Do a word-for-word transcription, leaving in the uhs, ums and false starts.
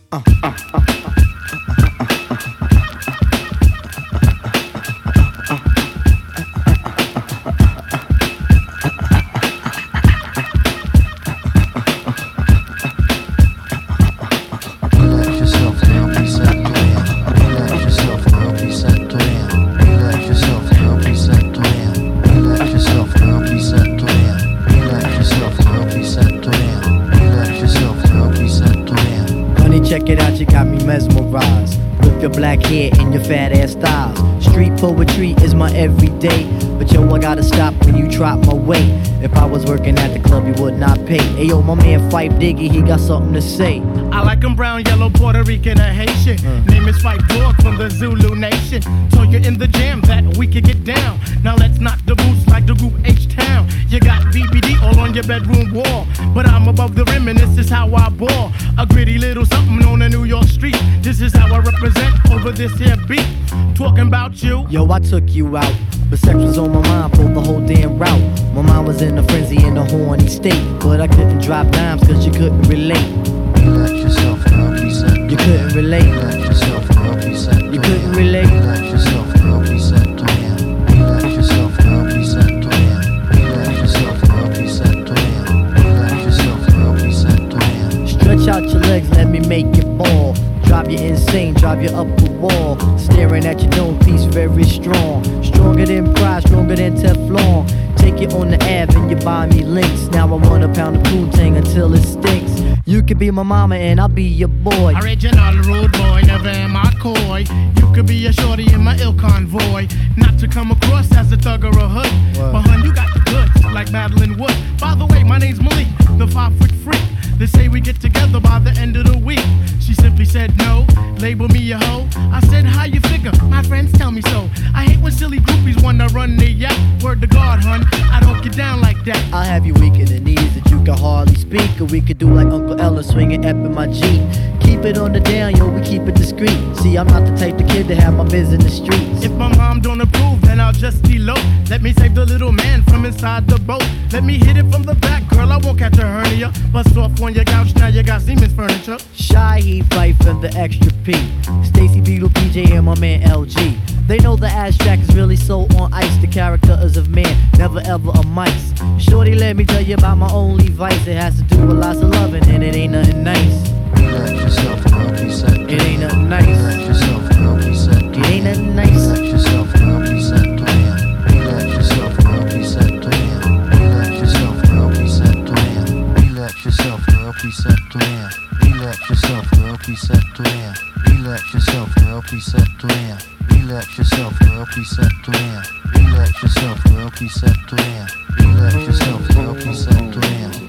Uh, uh, uh, Check it out, you got me mesmerized with your black hair and your fat ass styles. Street poetry is my everyday, but yo, I gotta stop when you drop my weight. If I was working at the club, you would not pay. Hey yo, my man Fife Diggy, he got something to say. I like him brown, yellow, Puerto Rican, or Haitian. Mm. Name is Fife Dog from the Zulu Nation. Told you in the jam that we could get down. Now let's knock the boots like the group H-Town. You got B B D all on your bedroom wall, but I'm above the rim and this is how I ball. A gritty little something on a New York street. This is how I represent over this here beat. Talking about you. Yo, I took you out, but sex was on my mind for the whole damn route. My mind was in a frenzy in a horny state, but I couldn't drop dimes cause you couldn't relate. Relax yourself, girl, please. You couldn't relate. Relax yourself, girl, please. You couldn't relate. Relax yourself, girl, please. Relax yourself, girl, please. Relax yourself, girl, please. Relax yourself, girl, please. Stretch out your legs, let me make you fall. Drive you insane, drive you up the wall. Staring at your dome piece, very strong. Stronger than pride, stronger than Teflon. Take you on the Ave and you buy me links. Now I want a pound of Poontang until it stinks. You could be my mama and I'll be your boy. Original rude boy, never am I coy. You could be a shorty in my ill convoy. Not to come across as a thug or a hood. Wow. But hun, you got the goods, like Madeline Wood. By the way, my name's Malik, the five foot freak. They say we get together by the end of the week. She simply said no, label me a hoe. I said, how you figure? My friends tell me so. I hate when silly groupies wanna run their yap. Word to God, hun, I don't get down like that. I'll have you weak in the knees that you can hardly speak. Or we could do like Uncle Ella swinging up in my Jeep. Keep it on the down, yo, we keep it discreet. See, I'm not the type of kid to have my biz in the streets. If my mom don't approve, then I'll just elope. Let me save the little man from inside the boat. Let me hit it from the back, girl, I won't catch a hernia. Bust off on your couch, now you got Siemens furniture. Shy, he Fife and the extra P. Stacy Beetle, P J, and my man L G. They know the abstract is really so on ice. The character is of man, never ever a mice. Shorty, let me tell you about my only vice. It has to do with lots of loving and it ain't nothing nice. Relax yourself, girl, please. It ain't nothing nice. Relax yourself, girl, please. It ain't nothing nice. Relax yourself, girl, please. Relax yourself, girl, please. Relax yourself, girl, please. Relax yourself, girl, please. Relax yourself, girl, please. Relax yourself, girl, please. Relax yourself, girl, please. Relax yourself, girl, please. Relax yourself, girl, please.